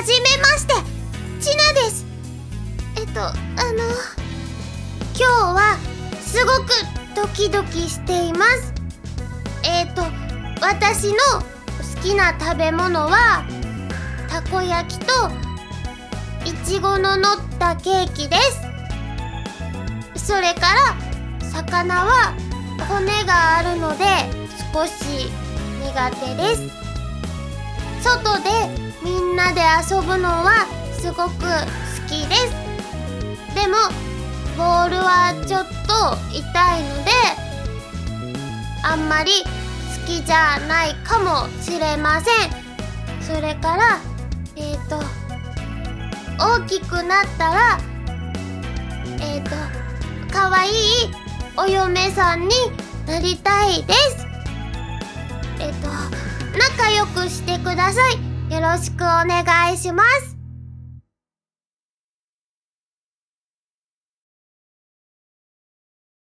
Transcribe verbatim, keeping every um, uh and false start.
はじめまして、ちなです。えっと、あの、今日はすごくドキドキしています。えっと、私の好きな食べ物は、たこ焼きといちごの乗ったケーキです。それから魚は骨があるので少し苦手です。外でみんなで遊ぶのはすごく好きです。でもボールはちょっと痛いのであんまり好きじゃないかもしれません。それからえっと大きくなったらえっとかわいいお嫁さんになりたいです。えっと仲良くしてください。よろしくお願いします。